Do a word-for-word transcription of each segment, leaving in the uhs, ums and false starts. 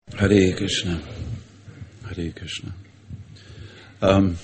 Hare Krishna, Hare Krishna. Um,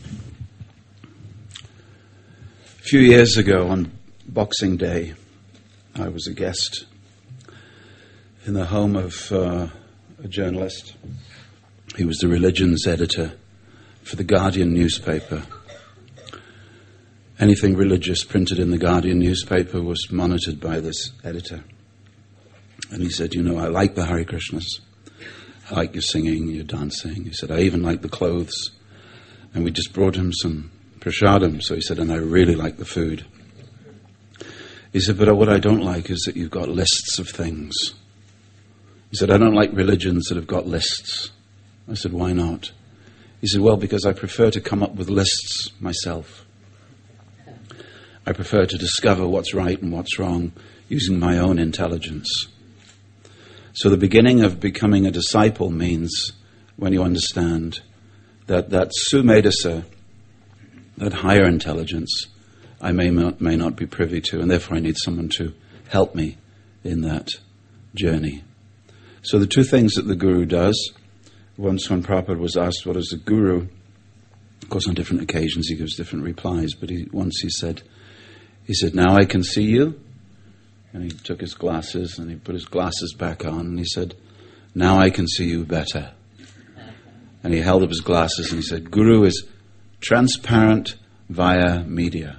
a few years ago on Boxing Day, I was a guest in the home of uh, a journalist. He was the religions editor for the Guardian newspaper. Anything religious printed in the Guardian newspaper was monitored by this editor. And he said, you know, I like the Hare Krishnas. I like your singing, your dancing. He said, I even like the clothes. And we just brought him some prasadam. So he said, and I really like the food. He said, but what I don't like is that you've got lists of things. He said, I don't like religions that have got lists. I said, why not? He said, well, because I prefer to come up with lists myself. I prefer to discover what's right and what's wrong using my own intelligence. So the beginning of becoming a disciple means when you understand that that sumedasa, that higher intelligence, I may not, may not be privy to, and therefore I need someone to help me in that journey. So the two things that the Guru does, once when Prabhupada was asked what is the Guru, of course on different occasions he gives different replies, but he, once he said, he said, now I can see you. And he took his glasses and he put his glasses back on and he said, now I can see you better. And he held up his glasses and he said, Guru is transparent via media.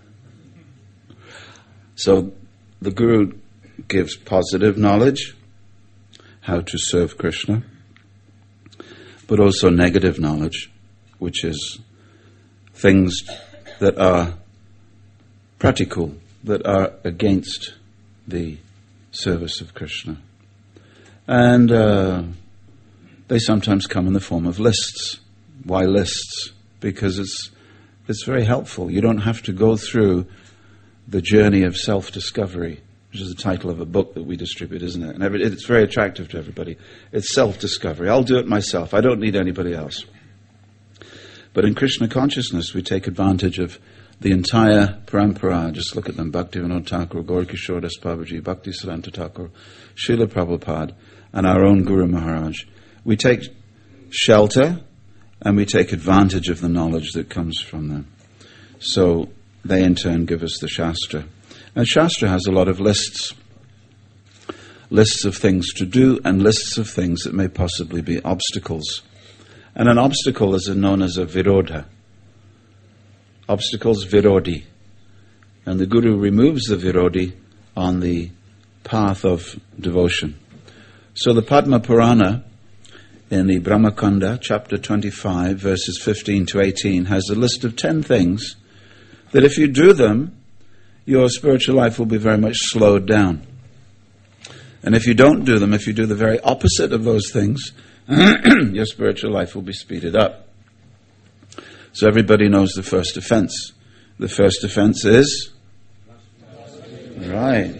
So the Guru gives positive knowledge, how to serve Krishna, but also negative knowledge, which is things that are practical, that are against the service of Krishna. And uh, they sometimes come in the form of lists. Why lists? Because it's it's very helpful. You don't have to go through the journey of self-discovery, which is the title of a book that we distribute, isn't it? And every, it's very attractive to everybody. It's self-discovery. I'll do it myself. I don't need anybody else. But in Krishna consciousness, we take advantage of the entire parampara. Just look at them: Bhaktivinoda Thakur, Gaur Kishore Das Babaji, Bhakti Siddhanta Thakur, Srila Prabhupada, and our own Guru Maharaj. We take shelter and we take advantage of the knowledge that comes from them. So they in turn give us the Shastra. And Shastra has a lot of lists. Lists of things to do and lists of things that may possibly be obstacles. And an obstacle is known as a virodha. Obstacles, virodhi. And the Guru removes the virodhi on the path of devotion. So the Padma Purana in the Brahmakanda, chapter twenty-five, verses fifteen to eighteen, has a list of ten things that if you do them, your spiritual life will be very much slowed down. And if you don't do them, if you do the very opposite of those things, your spiritual life will be speeded up. So everybody knows the first offense. The first offense is? Right.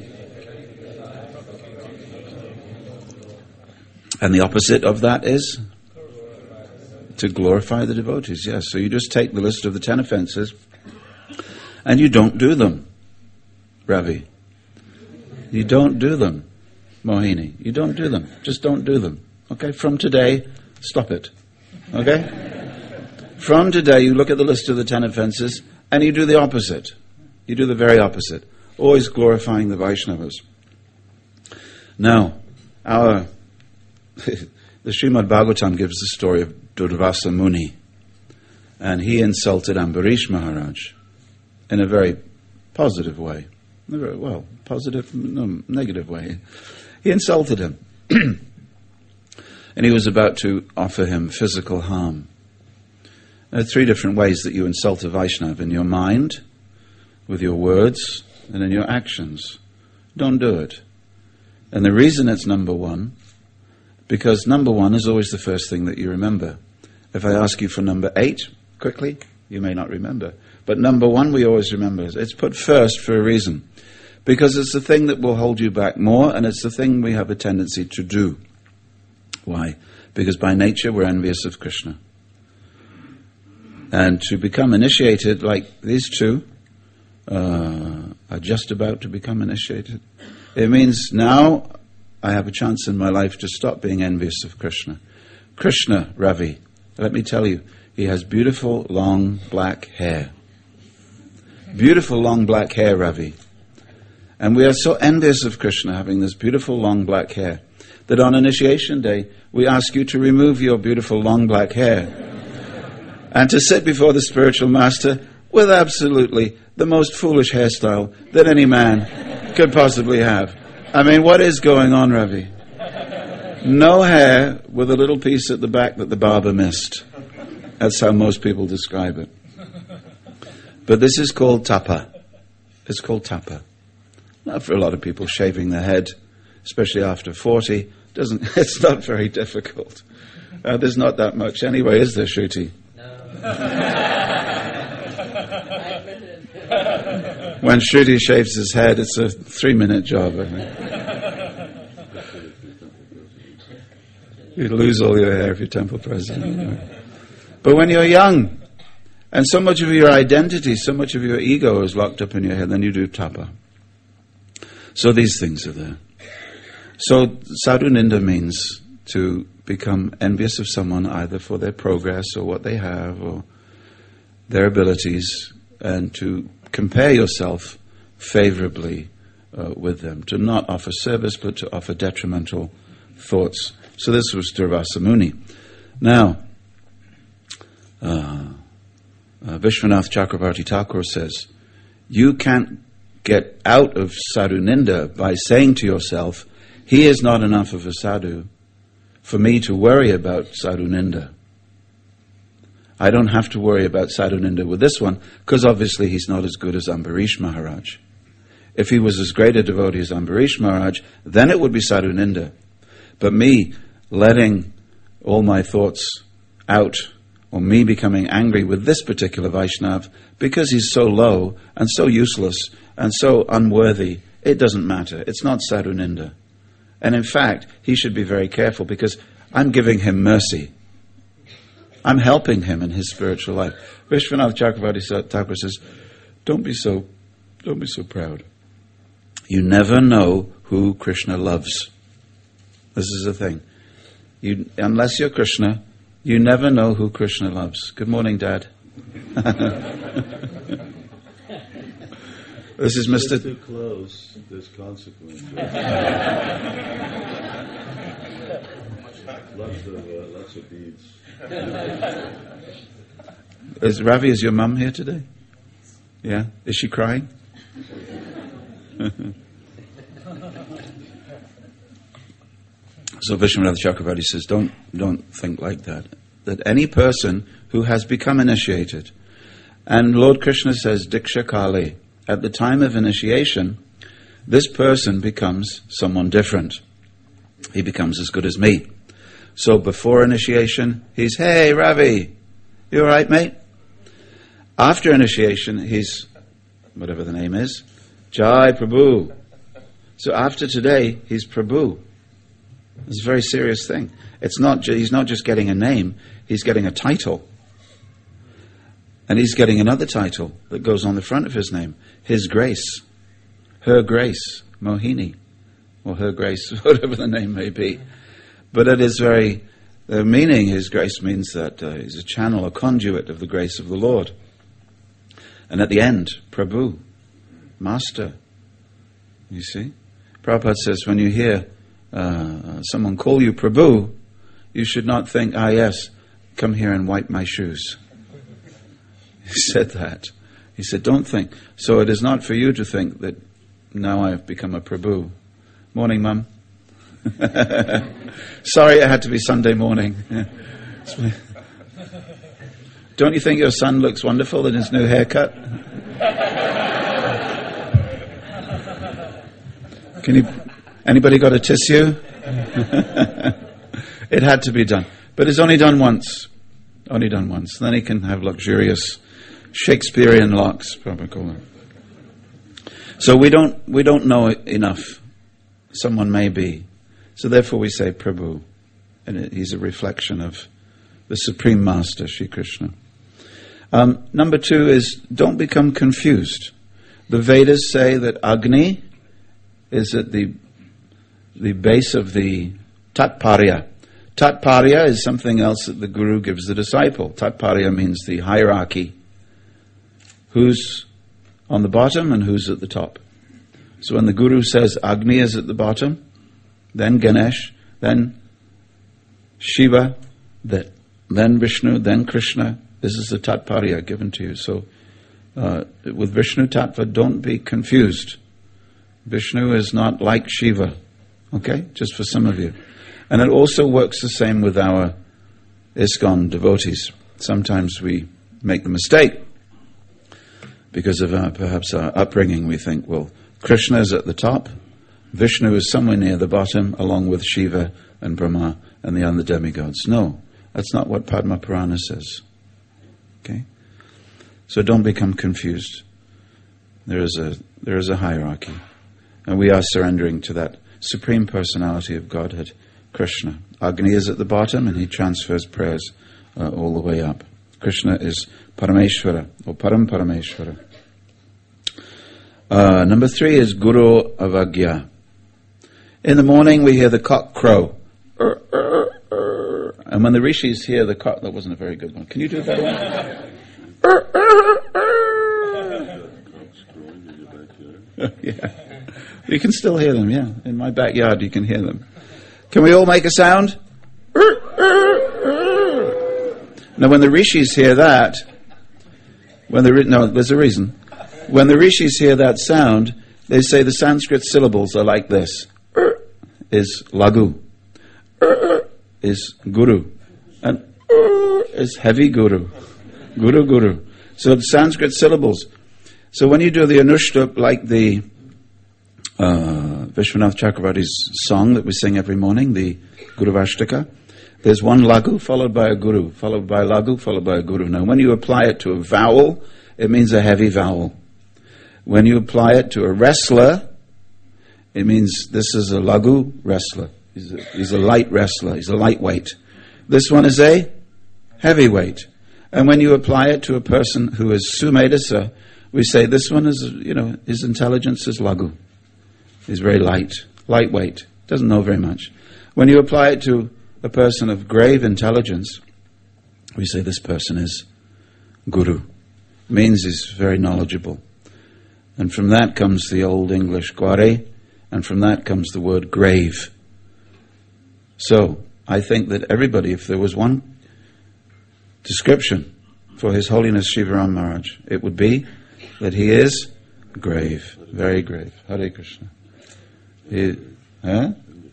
And the opposite of that is? To glorify the devotees, yes. So you just take the list of the ten offenses and you don't do them, Ravi. You don't do them, Mohini. You don't do them. Just don't do them. Okay? From today, stop it. Okay? From today, you look at the list of the ten offenses and you do the opposite. You do the very opposite. Always glorifying the Vaishnavas. Now, our the Srimad Bhagavatam gives the story of Durvasa Muni. And he insulted Ambarish Maharaj in a very positive way. Very, well, positive, no, negative way. He insulted him. And he was about to offer him physical harm. There are three different ways that you insult a Vaishnava: in your mind, with your words, and in your actions. Don't do it. And the reason it's number one, because number one is always the first thing that you remember. If I ask you for number eight, quickly, you may not remember. But number one we always remember. It's put first for a reason. Because it's the thing that will hold you back more, and it's the thing we have a tendency to do. Why? Because by nature we're envious of Krishna. And to become initiated, like these two uh, are just about to become initiated, it means now I have a chance in my life to stop being envious of Krishna. Krishna, Ravi, let me tell you, he has beautiful, long, black hair. Beautiful, long, black hair, Ravi. And we are so envious of Krishna having this beautiful, long, black hair that on initiation day, we ask you to remove your beautiful, long, black hair and to sit before the spiritual master with absolutely the most foolish hairstyle that any man could possibly have. I mean, what is going on, Ravi? No hair with a little piece at the back that the barber missed. That's how most people describe it. But this is called tapa. It's called tapa. Not for a lot of people shaving their head, especially after forty. Doesn't it's not very difficult. Uh, there's not that much anyway, is there, Shruti? No. When Shruti shaves his head, it's a three-minute job, I think. You lose all your hair if you're temple president. But when you're young, and so much of your identity, so much of your ego is locked up in your head, then you do tapa. So these things are there. So sadhu ninda means to become envious of someone either for their progress or what they have or their abilities, and to compare yourself favorably uh, with them, to not offer service but to offer detrimental thoughts. So this was Durvasa Muni. Now, uh, uh, Vishwanath Chakravarti Thakur says, you can't get out of sadhu ninda by saying to yourself, he is not enough of a sadhu for me to worry about sadhu ninda. I don't have to worry about sadhu ninda with this one, because obviously he's not as good as Ambarish Maharaj. If he was as great a devotee as Ambarish Maharaj, then it would be sadhu ninda. But me letting all my thoughts out, or me becoming angry with this particular Vaishnav, because he's so low and so useless and so unworthy, it doesn't matter. It's not sadhu ninda. And in fact, he should be very careful, because I'm giving him mercy. I'm helping him in his spiritual life. Vishwanath Chakravarti Thakur says, don't be so, don't be so proud. You never know who Krishna loves. This is the thing. You, unless you're Krishna, you never know who Krishna loves. Good morning, Dad. This is Mister Too close. There's consequence. lots of uh, lots of beads. Is Ravi, is your mum here today? Yeah. Is she crying? So Vishwanath Chakravarti says, don't don't think like that. That any person who has become initiated, and Lord Krishna says, Diksha Kali, at the time of initiation, this person becomes someone different. He becomes as good as me. So before initiation, he's, hey, Ravi, you all right, mate? After initiation, he's, whatever the name is, Jai Prabhu. So after today, he's Prabhu. It's a very serious thing. It's not. Ju- he's not just getting a name, he's getting a title. And he's getting another title that goes on the front of his name, His Grace, Her Grace, Mohini, or Her Grace, whatever the name may be. But it is very, the meaning, His Grace, means that uh, he's a channel, a conduit of the grace of the Lord. And at the end, Prabhu, Master. You see? Prabhupada says, when you hear uh, someone call you Prabhu, you should not think, ah yes, come here and wipe my shoes. He said that. He said, don't think. So it is not for you to think that now I've become a Prabhu. Morning, Mum. Sorry, it had to be Sunday morning. Don't you think your son looks wonderful in his new haircut? Can you? Anybody got a tissue? It had to be done, but it's only done once. Only done once. Then he can have luxurious Shakespearean locks, probably call them. So we don't we don't know enough. Someone may be. So therefore we say Prabhu. And it, he's a reflection of the Supreme Master, Shri Krishna. Um, number two is, don't become confused. The Vedas say that Agni is at the the base of the Tatparya. Tatparya is something else that the Guru gives the disciple. Tatparya means the hierarchy. Who's on the bottom and who's at the top. So when the Guru says Agni is at the bottom, then Ganesh, then Shiva, then Vishnu, then Krishna, this is the Tatparya given to you. So uh, with Vishnu Tattva, don't be confused. Vishnu is not like Shiva, okay? Just for some of you. And it also works the same with our ISKCON devotees. Sometimes we make the mistake, because of our, perhaps our upbringing, we think, well, Krishna is at the top, Vishnu is somewhere near the bottom, along with Shiva and Brahma and the other demigods. No, that's not what Padma Purana says. Okay? So don't become confused. There is a there is a hierarchy. And we are surrendering to that Supreme Personality of Godhead, Krishna. Agni is at the bottom and he transfers prayers uh, all the way up. Krishna is Parameshwara, or Param Parameshwara. Uh, number three is Guru Avagya. In the morning we hear the cock crow. Er, er, er. And when the rishis hear the cock... That wasn't a very good one. Can you do that one? er, er, er. Yeah. You can still hear them, yeah. In my backyard you can hear them. Can we all make a sound? Er, er, er. Now when the rishis hear that... When the, no, there's a reason. When the rishis hear that sound, they say the Sanskrit syllables are like this. Er is lagu. Er is guru. And er is heavy guru. Guru guru. So the Sanskrit syllables. So when you do the Anushtup, like the uh, Vishwanath Chakravarti's song that we sing every morning, the Guru Vashtaka, there's one lagu followed by a guru, followed by a lagu, followed by a guru. Now when you apply it to a vowel, it means a heavy vowel. When you apply it to a wrestler, it means this is a lagu wrestler. He's a, he's a light wrestler. He's a lightweight. This one is a heavyweight. And when you apply it to a person who is sumedasa, we say this one is, you know, his intelligence is lagu. He's very light, lightweight, doesn't know very much. When you apply it to a person of grave intelligence, we say this person is guru. Means he's very knowledgeable. And from that comes the old English gware, and from that comes the word grave. So, I think that everybody, if there was one description for His Holiness Shivaram Maharaj, it would be that he is grave, very grave. Hare Krishna. He, huh?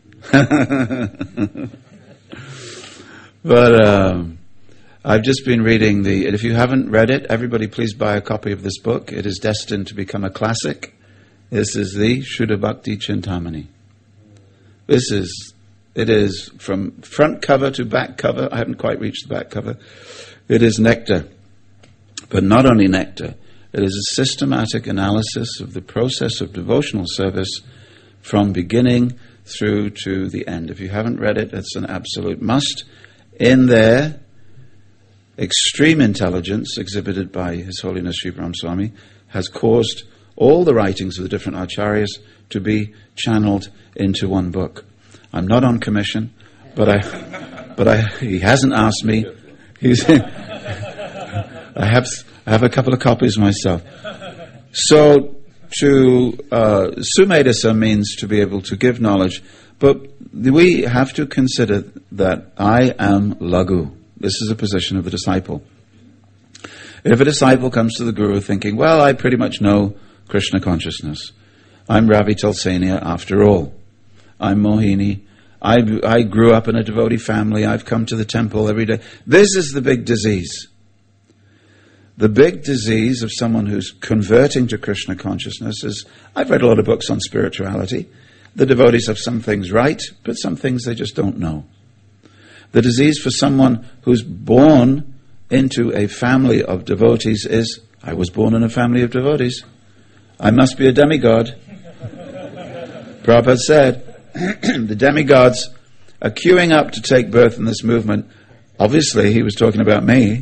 But um, I've just been reading the, and if you haven't read it, everybody please buy a copy of this book. It is destined to become a classic. This is the Shuddha Bhakti Chintamani. This is, it is from front cover to back cover. I haven't quite reached the back cover. It is nectar. But not only nectar. It is a systematic analysis of the process of devotional service from beginning through to the end. If you haven't read it, it's an absolute must. In there, extreme intelligence exhibited by His Holiness Sri Param Swami has caused all the writings of the different acharyas to be channeled into one book. I'm not on commission, but I, but I, he hasn't asked me. He's, I have, I have a couple of copies myself. So, to uh, sumedasa means to be able to give knowledge, but we have to consider that I am lagu. This is a position of the disciple. If a disciple comes to the Guru thinking, well, I pretty much know Krishna consciousness. I'm Ravi Tulsania after all. I'm Mohini. I, I grew up in a devotee family. I've come to the temple every day. This is the big disease. The big disease of someone who's converting to Krishna consciousness is, I've read a lot of books on spirituality. The devotees have some things right, but some things they just don't know. The disease for someone who's born into a family of devotees is, I was born in a family of devotees. I must be a demigod. Prabhupada said, the demigods are queuing up to take birth in this movement. Obviously, he was talking about me.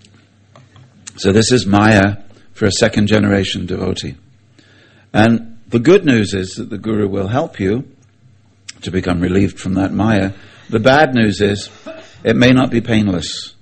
So this is Maya for a second generation devotee. And The good news is that the Guru will help you to become relieved from that Maya. The bad news is it may not be painless.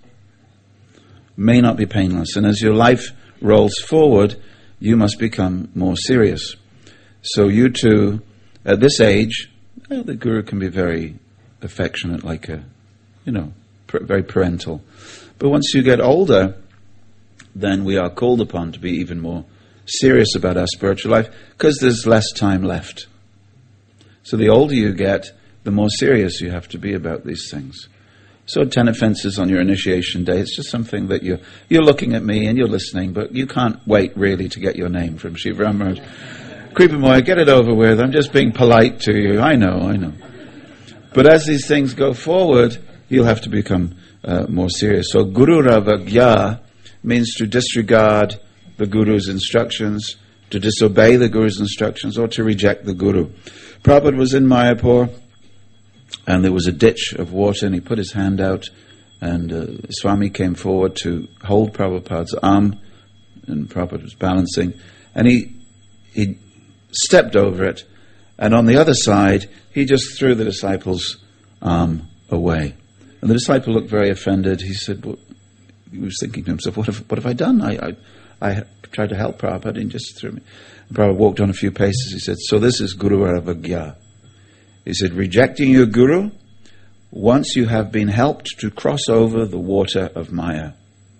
May not be painless. And as your life rolls forward, you must become more serious. So you too, at this age, well, the Guru can be very affectionate, like a, you know, pr- very parental. But once you get older, then we are called upon to be even more serious about our spiritual life, because there's less time left. So the older you get, the more serious you have to be about these things. So ten offenses on your initiation day, it's just something that you're, you're looking at me and you're listening, but you can't wait really to get your name from Shiva Ram Maharaj. Kripamoy, get it over with. I'm just being polite to you. I know, I know. But as these things go forward, you'll have to become uh, more serious. So Guru Ravagya means to disregard the Guru's instructions, to disobey the Guru's instructions, or to reject the Guru. Prabhupada was in Mayapur, and there was a ditch of water, and he put his hand out, and uh, Swami came forward to hold Prabhupada's arm, and Prabhupada was balancing, and he he stepped over it, and on the other side, he just threw the disciple's arm away. And the disciple looked very offended. He said, well, he was thinking to himself, what have, what have I done? I, I I tried to help Prabhupada, and he just threw me. And Prabhupada walked on a few paces. He said, so this is Guru Ravagya. He said, rejecting your Guru once you have been helped to cross over the water of Maya.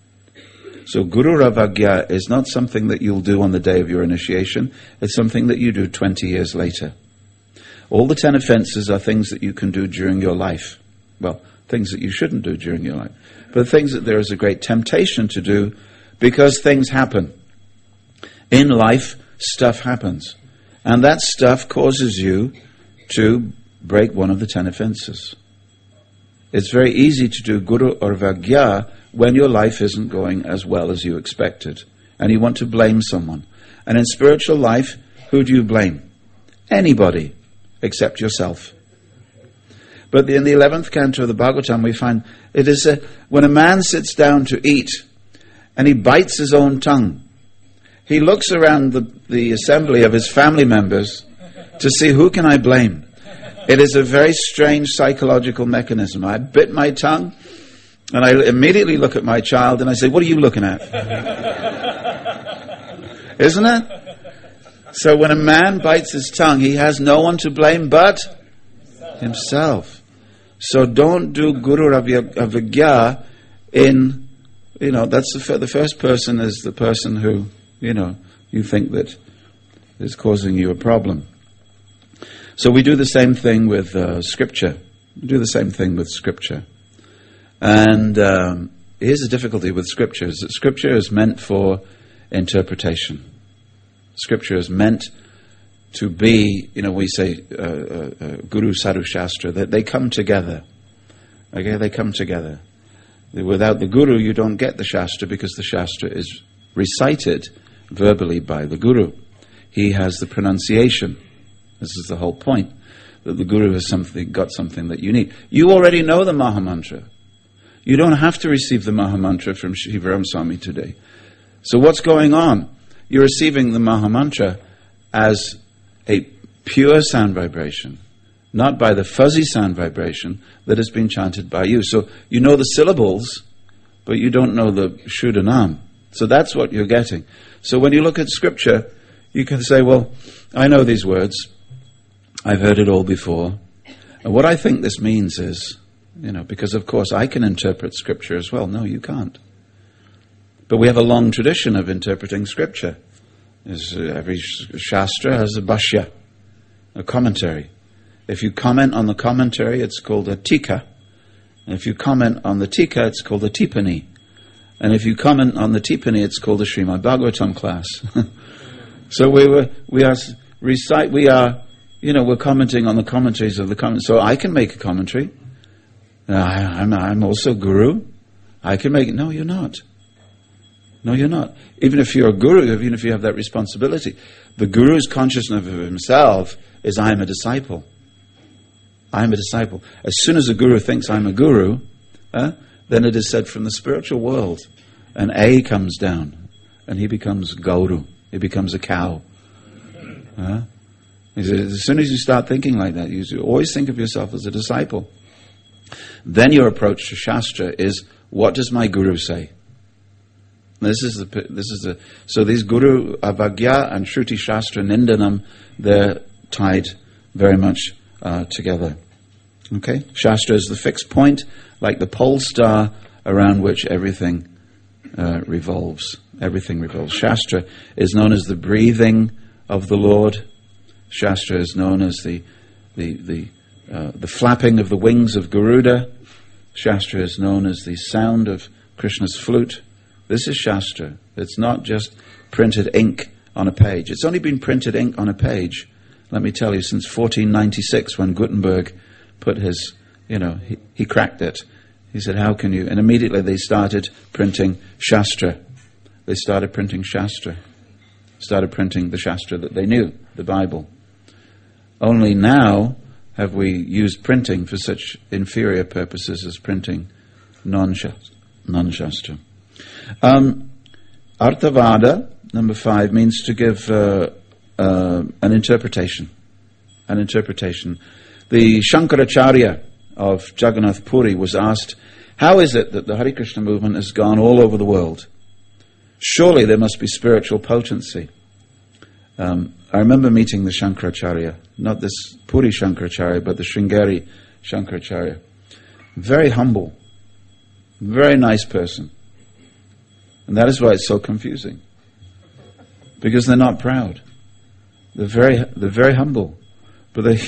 So Guru Ravagya is not something that you'll do on the day of your initiation. It's something that you do twenty years later. All the ten offenses are things that you can do during your life. Well, things that you shouldn't do during your life. But things that there is a great temptation to do, because things happen. In life, stuff happens. And that stuff causes you to break one of the ten offenses. It's very easy to do Guru Ravagya when your life isn't going as well as you expected, and you want to blame someone. And in spiritual life, who do you blame? Anybody, except yourself. But in the eleventh canto of the Bhagavatam, we find it is a, when a man sits down to eat, and he bites his own tongue, he looks around the, the assembly of his family members to see who can I blame. It is a very strange psychological mechanism. I bit my tongue, and I immediately look at my child and I say, what are you looking at? Isn't it? So when a man bites his tongue, he has no one to blame but himself. So don't do Guru Ravagya in, you know, that's the, the first person is the person who, you know, you think that is causing you a problem. So we do the same thing with uh, Scripture. We do the same thing with Scripture. And um, here's the difficulty with Scripture, is that Scripture is meant for interpretation. Scripture is meant to be, you know, we say uh, uh, uh, Guru Sadhu Shastra, that they come together. Okay, they come together. Without the Guru, you don't get the Shastra, because the Shastra is recited verbally by the Guru. He has the pronunciation. This is the whole point, that the Guru has something, got something that you need. You already know the Mahamantra. You don't have to receive the Mahamantra from Shiva Ram Swami today. So what's going on? You're receiving the Mahamantra as a pure sound vibration, not by the fuzzy sound vibration that has been chanted by you. So you know the syllables, but you don't know the Shuddhanam. So that's what you're getting. So when you look at Scripture, you can say, well, I know these words. I've heard it all before. And what I think this means is, you know, because of course I can interpret Scripture as well. No, you can't. But we have a long tradition of interpreting Scripture. There's, uh, every Shastra has a bhashya, a commentary. If you comment on the commentary, it's called a tika. And if you comment on the tika, it's called a tipani. And if you comment on the tipani, it's called a Srimad Bhagavatam class. So we were, we are recite, we are, you know, we're commenting on the commentaries of the comment. So I can make a commentary. Uh, I, I'm, I'm also Guru. I can make it. No, you're not. No, you're not. Even if you're a Guru, even if you have that responsibility, the Guru's consciousness of himself is I am a disciple. I am a disciple. As soon as a Guru thinks I'm a Guru, uh, then it is said from the spiritual world, an A comes down, and he becomes Gauru. He becomes a cow. Uh, He said, as soon as you start thinking like that, you always think of yourself as a disciple. Then your approach to Shastra is, what does my Guru say? This is the, this is the, so these Guru Avagya and Shruti Shastra Nindanam, they're tied very much uh, together. Okay? Shastra is the fixed point, like the pole star around which everything uh, revolves. Everything revolves. Shastra is known as the breathing of the Lord. Shastra is known as the the the uh, the flapping of the wings of Garuda. Shastra is known as the sound of Krishna's flute. This is Shastra. It's not just printed ink on a page. It's only been printed ink on a page, let me tell you, since fourteen ninety-six, when Gutenberg put his, you know, he, he cracked it. He said, how can you? And immediately they started printing Shastra. They started printing Shastra. Started printing the Shastra that they knew, the Bible. Only now have we used printing for such inferior purposes as printing non-Shastra. non-Shastra. Um, Arthavada, number five, means to give uh, uh, an interpretation. An interpretation. The Shankaracharya of Jagannath Puri was asked, how is it that the Hare Krishna movement has gone all over the world? Surely there must be spiritual potency. Um, I remember meeting the Shankaracharya, not this Puri Shankaracharya, but the Sringeri Shankaracharya. Very humble, very nice person. And that is why it's so confusing. Because they're not proud. They're very, they're very humble. But they,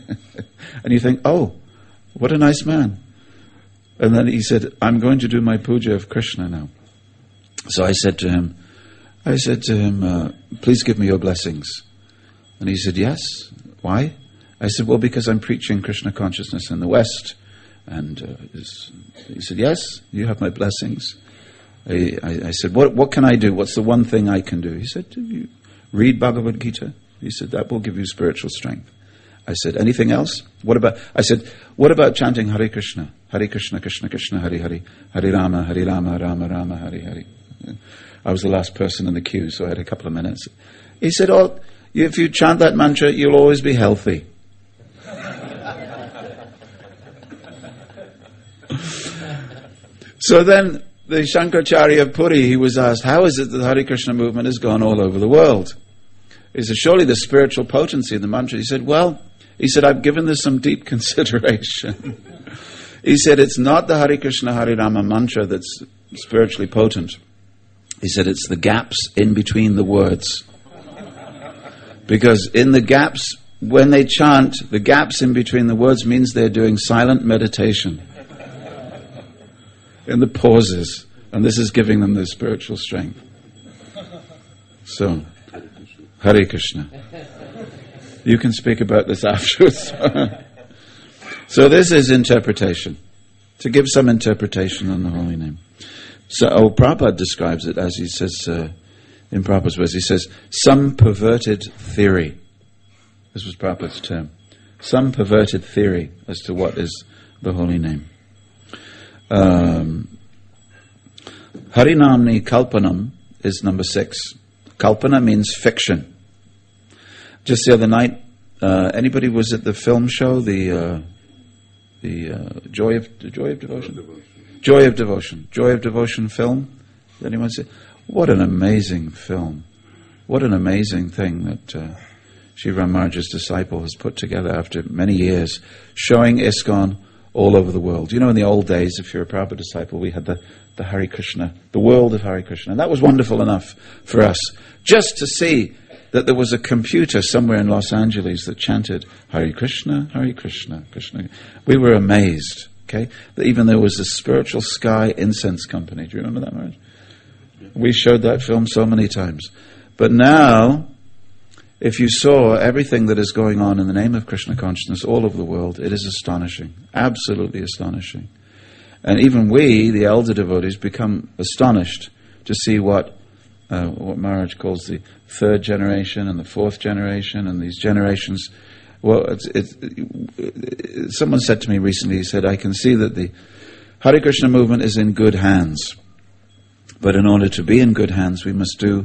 and you think, oh, what a nice man. And then he said, I'm going to do my puja of Krishna now. So I said to him, I said to him, uh, please give me your blessings. And he said, yes. Why? I said, well, because I'm preaching Krishna consciousness in the West. And uh, he said, yes, you have my blessings. I, I, I said, what, what can I do? What's the one thing I can do? He said, you read Bhagavad Gita. He said, that will give you spiritual strength. I said, anything else? What about, I said, what about chanting Hare Krishna? Hare Krishna, Krishna Krishna, Hare Hare, Hare Rama, Hare Rama, Rama Rama, Hare Hare. I was the last person in the queue, so I had a couple of minutes. He said, oh, if you chant that mantra, you'll always be healthy. So then, the Shankaracharya of Puri, he was asked, how is it that the Hare Krishna movement has gone all over the world? He said, surely the spiritual potency in the mantra. He said, well, he said, I've given this some deep consideration. He said, it's not the Hare Krishna, Hare Rama mantra that's spiritually potent. He said, it's the gaps in between the words. Because in the gaps, when they chant, the gaps in between the words means they're doing silent meditation. In the pauses. And this is giving them the spiritual strength. So, Hare Krishna. You can speak about this afterwards. So this is interpretation. To give some interpretation on the holy name. So oh, Prabhupada describes it as he says, uh, in Prabhupada's words, he says, some perverted theory. This was Prabhupada's term. Some perverted theory as to what is the holy name. Um, Harinamni Kalpanam is number six. Kalpana means fiction. Just the other night, uh, anybody was at the film show, the uh, the uh, Joy of the Joy of Devotion? Devotion, Joy of Devotion, Joy of Devotion film. Did anyone see? What an amazing film! What an amazing thing that uh, Sri Ram Maharaj's disciple has put together after many years, showing ISKCON all over the world. You know, in the old days, if you're a Prabhupada disciple, we had the, the Hare Krishna, the world of Hare Krishna. And that was wonderful enough for us. Just to see that there was a computer somewhere in Los Angeles that chanted Hare Krishna, Hare Krishna, Krishna. We were amazed, okay? That even there was a Spiritual Sky Incense Company. Do you remember that, Maharaj? We showed that film so many times. But now, if you saw everything that is going on in the name of Krishna consciousness all over the world, it is astonishing. Absolutely astonishing. And even we, the elder devotees, become astonished to see what uh, what Maharaj calls the third generation and the fourth generation and these generations. Well, it's, it's, it, someone said to me recently, he said, I can see that the Hare Krishna movement is in good hands. But in order to be in good hands, we must do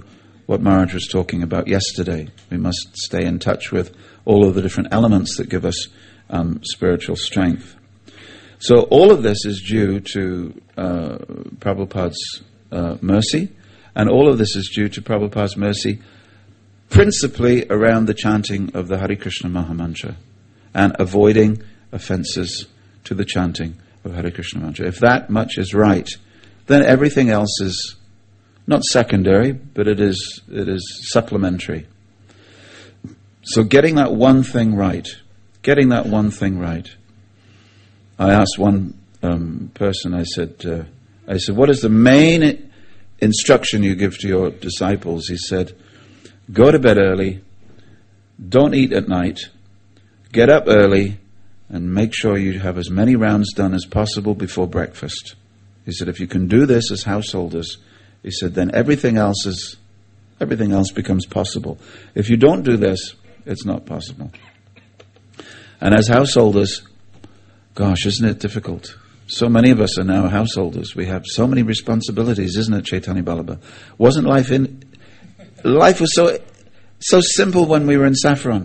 what Maharaj was talking about yesterday. We must stay in touch with all of the different elements that give us um, spiritual strength. So all of this is due to uh, Prabhupada's uh, mercy, and all of this is due to Prabhupada's mercy principally around the chanting of the Hare Krishna Mahamantra and avoiding offenses to the chanting of Hare Krishna Mantra. If that much is right, then everything else is not secondary, but it is it is supplementary. So getting that one thing right, getting that one thing right. I asked one um, person, I said, uh, I said, what is the main I- instruction you give to your disciples? He said, go to bed early, don't eat at night, get up early, and make sure you have as many rounds done as possible before breakfast. He said, if you can do this as householders, he said, then everything else is, everything else becomes possible. If you don't do this, it's not possible. And as householders, gosh, isn't it difficult? So many of us are now householders. We have so many responsibilities, isn't it, Chaitanya Ballabha? Wasn't life in... Life was so so simple when we were in Saffron.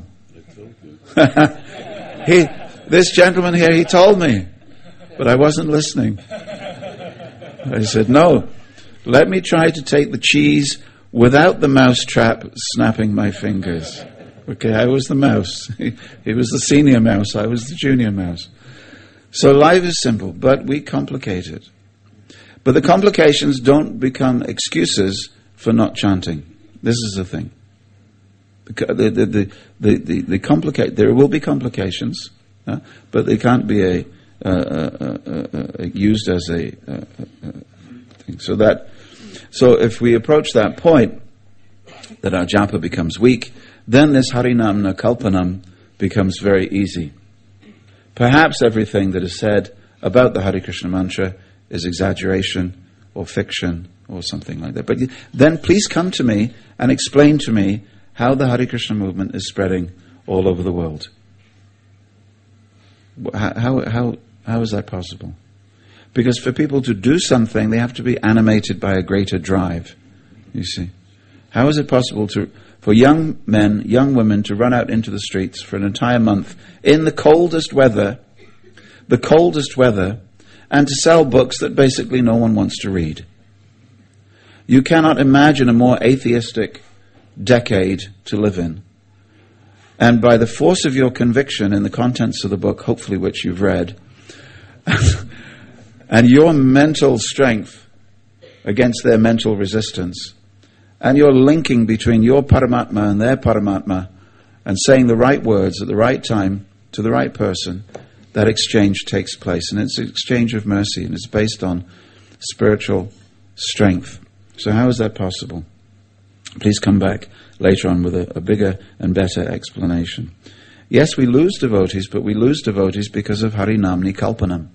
he, this gentleman here, he told me, but I wasn't listening. I said, no, let me try to take the cheese without the mouse trap snapping my fingers. Okay, I was the mouse. He, he was the senior mouse. I was the junior mouse. So life is simple, but we complicate it. But the complications don't become excuses for not chanting. This is the thing. The the the the, the, the, the complicate. There will be complications, uh, but they can't be a, uh, uh, uh, uh, used as a uh, uh, thing. So that so if we approach that point that our japa becomes weak, then this Harinamna Kalpanam becomes very easy. Perhaps everything that is said about the Hare Krishna mantra is exaggeration or fiction or something like that. But then please come to me and explain to me how the Hare Krishna movement is spreading all over the world. How, how, how, how is that possible? Because for people to do something, they have to be animated by a greater drive, you see. How is it possible to, for young men, young women to run out into the streets for an entire month in the coldest weather, the coldest weather, and to sell books that basically no one wants to read? You cannot imagine a more atheistic decade to live in. And by the force of your conviction in the contents of the book, hopefully which you've read, and your mental strength against their mental resistance, and your linking between your Paramatma and their Paramatma, and saying the right words at the right time to the right person, that exchange takes place. And it's an exchange of mercy, and it's based on spiritual strength. So how is that possible? Please come back later on with a, a bigger and better explanation. Yes, we lose devotees, but we lose devotees because of Harinamni Kalpanam.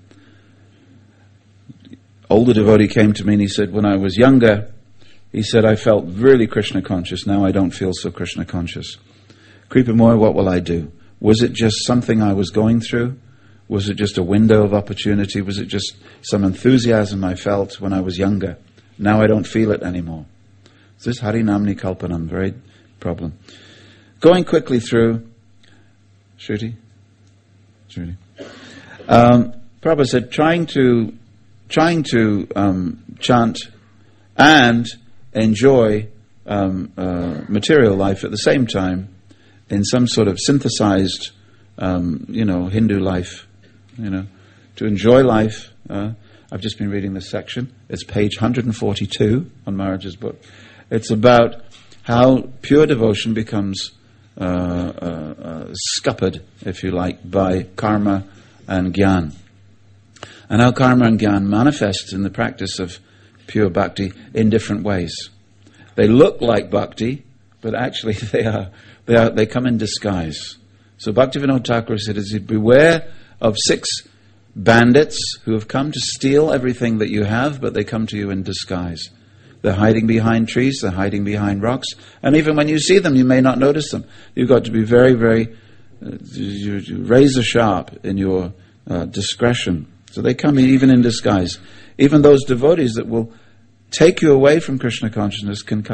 Older devotee came to me and he said, when I was younger, he said, I felt really Krishna conscious. Now I don't feel so Krishna conscious. Kripamoy, what will I do? Was it just something I was going through? Was it just a window of opportunity? Was it just some enthusiasm I felt when I was younger? Now I don't feel it anymore. So this Harinamni Kalpanam, very problem. Going quickly through, Shruti? Shruti. Um, Prabhupada said, trying to, trying to um, chant and enjoy um, uh, material life at the same time in some sort of synthesized, um, you know, Hindu life, you know, to enjoy life. Uh, I've just been reading this section. It's page one forty-two on Maharaj's book. It's about how pure devotion becomes uh, uh, uh, scuppered, if you like, by karma and gyan. And how karma and gyan manifests in the practice of pure bhakti in different ways. They look like bhakti, but actually they are they are they come in disguise. So Bhaktivinoda Thakur said, beware of six bandits who have come to steal everything that you have, but they come to you in disguise. They're hiding behind trees, they're hiding behind rocks, and even when you see them, you may not notice them. You've got to be very, very uh, razor sharp in your uh, discretion. So they come even in disguise. Even those devotees that will take you away from Krishna consciousness can come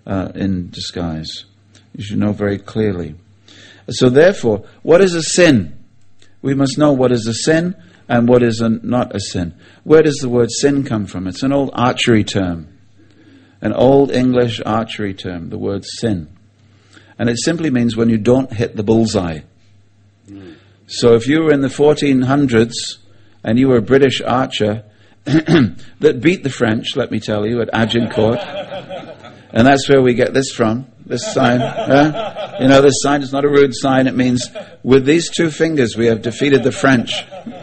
uh, in disguise. You should know very clearly. So therefore, what is a sin? We must know what is a sin and what is a, not a sin. Where does the word sin come from? It's an old archery term. An old English archery term, the word sin. And it simply means when you don't hit the bullseye. Mm. So if you were in the fourteen hundreds and you were a British archer that beat the French, let me tell you, at Agincourt, and that's where we get this from, this sign. Uh, you know, this sign is not a rude sign. It means with these two fingers we have defeated the French.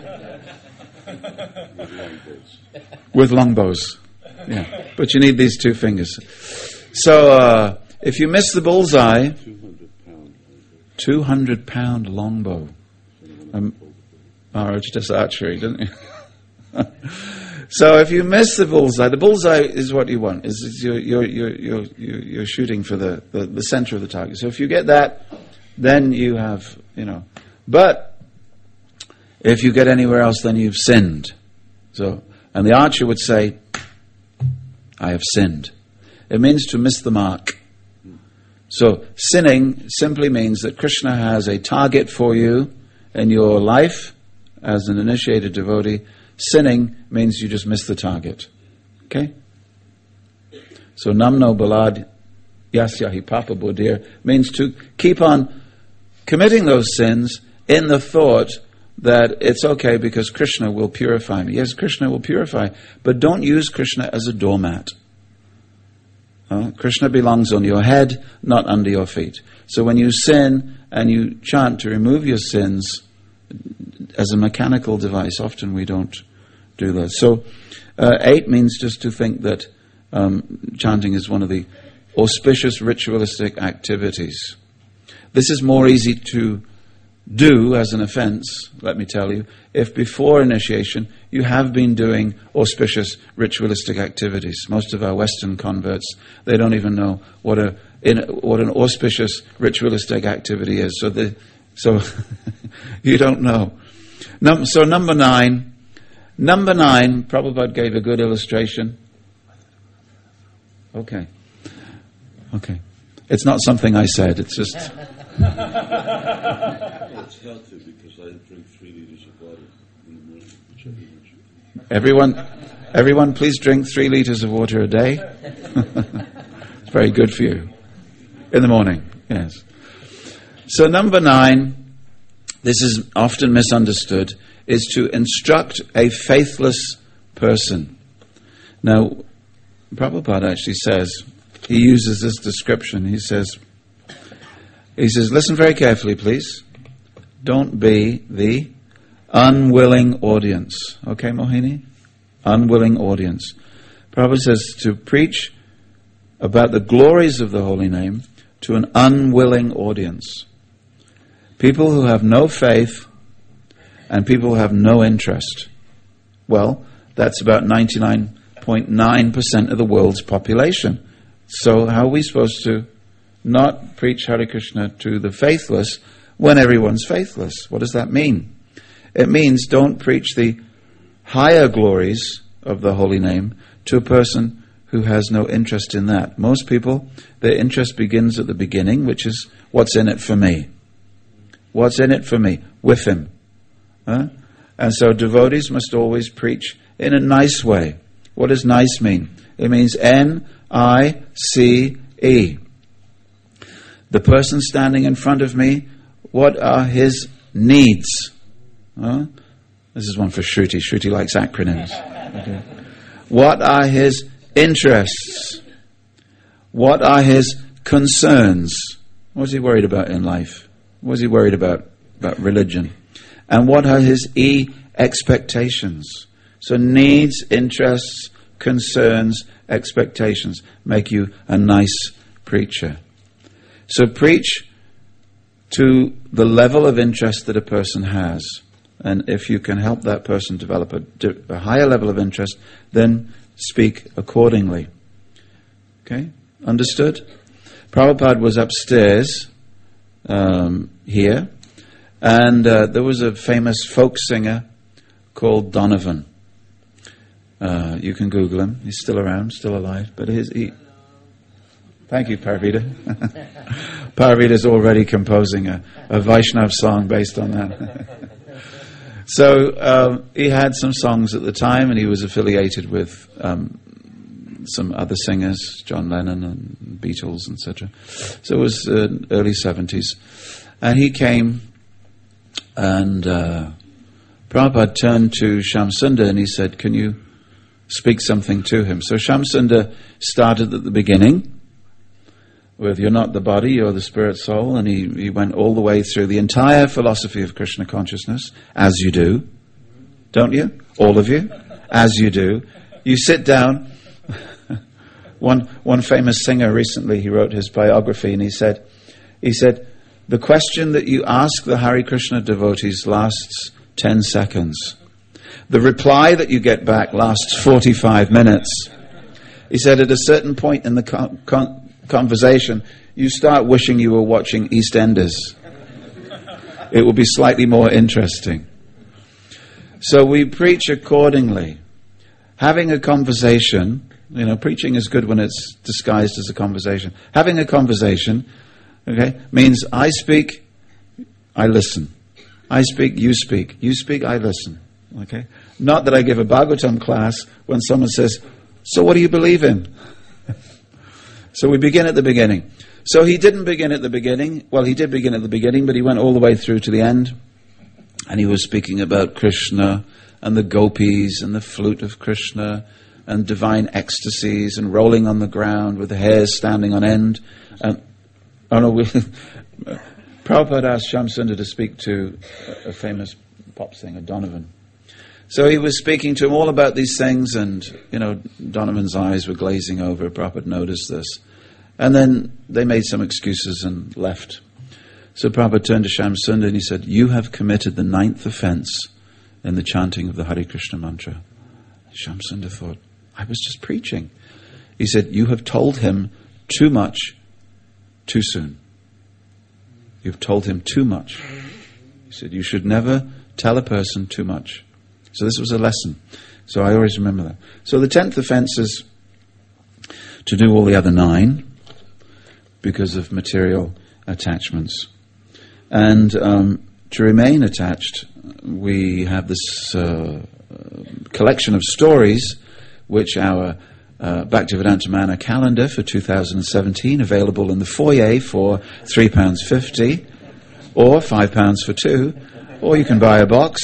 With longbows. Yeah, but you need these two fingers. So uh, if you miss the bullseye, two hundred pound longbow. Um, oh, it's just archery, didn't you? So if you miss the bullseye, the bullseye is what you want. Is, is you're, you're, you're, you're, you're shooting for the, the, the center of the target. So if you get that, then you have, you know. But if you get anywhere else, then you've sinned. So, and the archer would say, I have sinned. It means to miss the mark. So sinning simply means that Krishna has a target for you in your life as an initiated devotee. Sinning means you just miss the target. Okay? So namno balad yasyahi papa bodhir means to keep on committing those sins in the thought that it's okay because Krishna will purify me. Yes, Krishna will purify, but don't use Krishna as a doormat. Uh, Krishna belongs on your head, not under your feet. So when you sin and you chant to remove your sins as a mechanical device, often we don't do that. So uh, eight means just to think that um, chanting is one of the auspicious ritualistic activities. This is more easy to do as an offense, let me tell you, if before initiation you have been doing auspicious ritualistic activities. Most of our Western converts, they don't even know what a in, what an auspicious ritualistic activity is. So the so you don't know. Num, so number nine, number nine, Prabhupada gave a good illustration. Okay, okay, it's not something I said. It's just. It's healthy because I drink three liters of water in the morning, which I eat. Everyone, everyone, please drink three liters of water a day. It's very good for you. In the morning, yes. So number nine, this is often misunderstood, is to instruct a faithless person. Now, Prabhupada actually says, he uses this description, he says, he says, listen very carefully, please. Don't be the unwilling audience. Okay, Mohini? Unwilling audience. Prabhupada says to preach about the glories of the holy name to an unwilling audience. People who have no faith and people who have no interest. Well, that's about ninety-nine point nine percent of the world's population. So how are we supposed to not preach Hare Krishna to the faithless when everyone's faithless? What does that mean? It means don't preach the higher glories of the holy name to a person who has no interest in that. Most people, their interest begins at the beginning, which is, what's in it for me? What's in it for me? With him. Huh? And so devotees must always preach in a nice way. What does nice mean? It means N I C E. The person standing in front of me, what are his needs? Huh? This is one for Shruti. Shruti likes acronyms. Okay. What are his interests? What are his concerns? What is he worried about in life? What is he worried about? About religion. And what are his E expectations? So needs, interests, concerns, expectations make you a nice preacher. So preach to the level of interest that a person has. And if you can help that person develop a, a higher level of interest, then speak accordingly. Okay? Understood? Prabhupada was upstairs um, here, and uh, there was a famous folk singer called Donovan. Uh, you can Google him. He's still around, still alive. But his, he... Thank you, Parvita. Parvita's already composing a, a Vaishnav song based on that. So um, he had some songs at the time, and he was affiliated with um, some other singers, John Lennon and Beatles, et cetera. So it was uh, early seventies. And he came, and uh, Prabhupada turned to Shamsundar and he said, can you speak something to him? So Shamsundar started at the beginning with you're not the body, you're the spirit soul, and he, he went all the way through the entire philosophy of Krishna consciousness, as you do, don't you? All of you, as you do. You sit down. one one famous singer recently, he wrote his biography, and he said, he said, the question that you ask the Hare Krishna devotees lasts ten seconds. The reply that you get back lasts forty-five minutes. He said, at a certain point in the con- con- conversation, you start wishing you were watching EastEnders. It will be slightly more interesting. So we preach accordingly. Having a conversation, you know, preaching is good when it's disguised as a conversation. Having a conversation, okay, means I speak, I listen. I speak, you speak. You speak, I listen. Okay? Not that I give a Bhagavatam class when someone says, so what do you believe in? So we begin at the beginning. So he didn't begin at the beginning. Well, he did begin at the beginning, but he went all the way through to the end. And he was speaking about Krishna and the gopis and the flute of Krishna and divine ecstasies and rolling on the ground with the hairs standing on end. And, oh no, we, Prabhupada asked Shamsundar to speak to a famous pop singer, Donovan. So he was speaking to him all about these things, and, you know, Donovan's eyes were glazing over. Prabhupada noticed this. And then they made some excuses and left. So Prabhupada turned to Shamsundar and he said, you have committed the ninth offense in the chanting of the Hare Krishna mantra. Shamsundar thought, I was just preaching. He said, you have told him too much too soon. You've told him too much. He said, you should never tell a person too much. So this was a lesson. So I always remember that. So the tenth offense is to do all the other nine because of material attachments. And um, to remain attached, we have this uh, collection of stories which our uh, Bhaktivedanta Mana calendar for two thousand seventeen, available in the foyer for three pounds fifty or five pounds for two, or you can buy a box.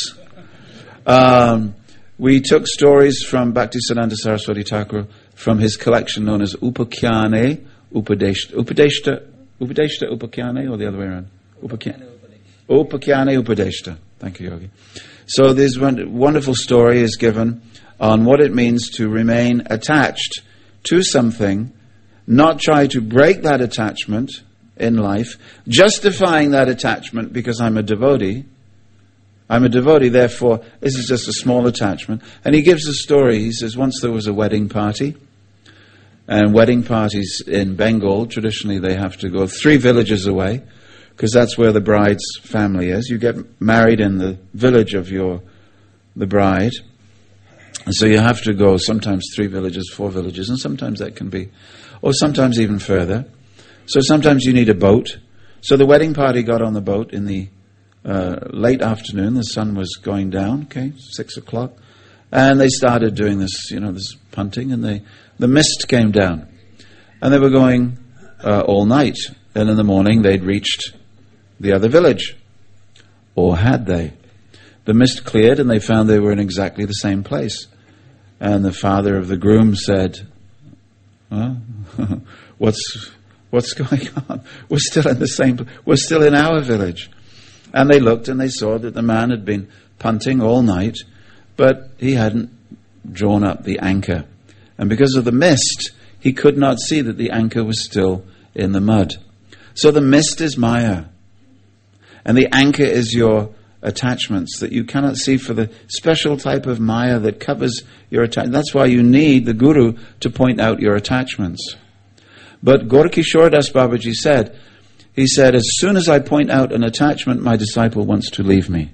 Um, we took stories from Bhaktisiddhanta Saraswati Thakur from his collection known as Upakyane, Upadeshta, Upadeshta, Upadeshta, Upakyane, or the other way around? Upakyane, Upakyane, Upadeshta. Thank you, Yogi. So this one wonderful story is given on what it means to remain attached to something, not try to break that attachment in life, justifying that attachment because I'm a devotee. I'm a devotee, therefore, this is just a small attachment. And he gives a story. He says, once there was a wedding party. And wedding parties in Bengal, traditionally they have to go three villages away, because that's where the bride's family is. You get married in the village of your the bride. And so you have to go sometimes three villages, four villages, and sometimes that can be, or sometimes even further. So sometimes you need a boat. So the wedding party got on the boat in the Uh, late afternoon. The sun was going down, okay, six o'clock, and they started doing this, you know, this punting, and they, the mist came down, and they were going uh, all night, and in the morning they'd reached the other village, or had they? The mist cleared, and they found they were in exactly the same place, and the father of the groom said, huh? what's what's going on? We're still in the same, we're still in our village. And they looked and they saw that the man had been punting all night, but he hadn't drawn up the anchor. And because of the mist, he could not see that the anchor was still in the mud. So the mist is Maya. And the anchor is your attachments that you cannot see for the special type of Maya that covers your attachments. That's why you need the Guru to point out your attachments. But Gaura Das Babaji said, He said, as soon as I point out an attachment, my disciple wants to leave me.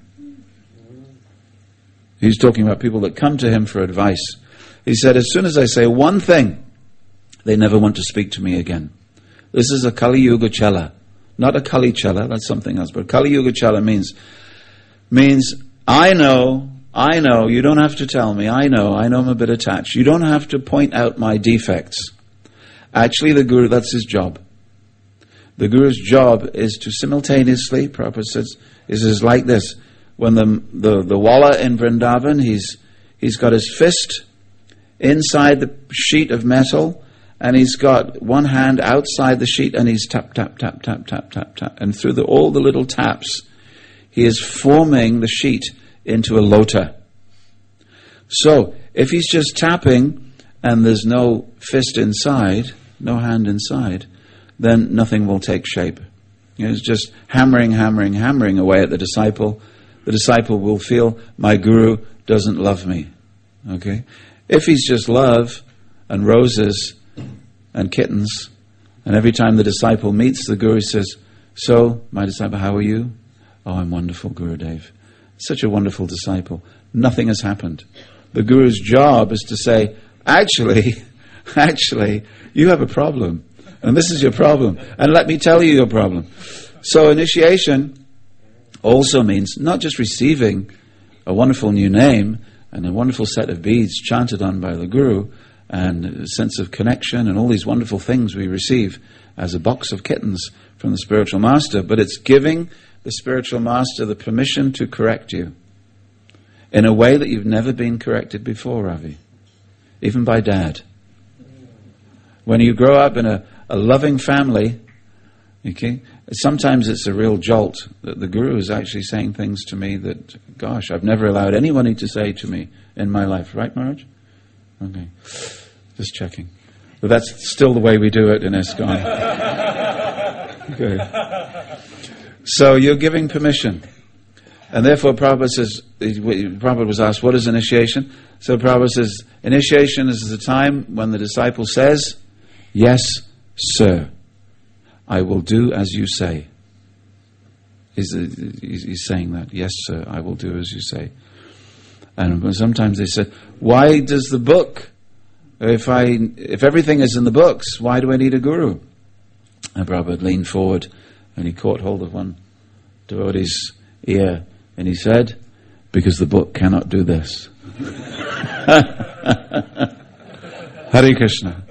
He's talking about people that come to him for advice. He said, as soon as I say one thing, they never want to speak to me again. This is a Kali Yuga Chela. Not a Kali Chela, that's something else. But Kali Yuga Chela means, means, I know, I know, you don't have to tell me, I know, I know I'm a bit attached. You don't have to point out my defects. Actually, the Guru, that's his job. The Guru's job is to simultaneously, Prabhupada says, is, is like this. When the, the, the Walla in Vrindavan, he's, he's got his fist inside the sheet of metal, and he's got one hand outside the sheet, and he's tap, tap, tap, tap, tap, tap, tap. And through the, all the little taps, he is forming the sheet into a lota. So, if he's just tapping, and there's no fist inside, no hand inside, then nothing will take shape. You know, it's just hammering, hammering, hammering away at the disciple. The disciple will feel, my Guru doesn't love me. Okay? If he's just love and roses and kittens, and every time the disciple meets the Guru, he says, so, my disciple, how are you? Oh, I'm wonderful, Gurudev. Such a wonderful disciple. Nothing has happened. The Guru's job is to say, actually, actually, you have a problem. And this is your problem. And let me tell you your problem. So initiation also means not just receiving a wonderful new name and a wonderful set of beads chanted on by the Guru and a sense of connection and all these wonderful things we receive as a box of kittens from the spiritual master, but it's giving the spiritual master the permission to correct you in a way that you've never been corrected before, Ravi, even by Dad. When you grow up in a, a loving family, okay, sometimes it's a real jolt that the Guru is actually saying things to me that, gosh, I've never allowed anybody to say to me in my life. Right, Maharaj? Okay. Just checking. But that's still the way we do it in ISKCON. Okay. So you're giving permission. And therefore Prabhupada says, Prabhupada was asked, what is initiation? So Prabhupada says, initiation is the time when the disciple says, yes, sir, I will do as you say. He's, he's saying that, yes, sir, I will do as you say. And sometimes they say, why does the book, if I, if everything is in the books, why do I need a guru? And Prabhupada leaned forward and he caught hold of one devotee's ear and he said, because the book cannot do this. Hare Krishna.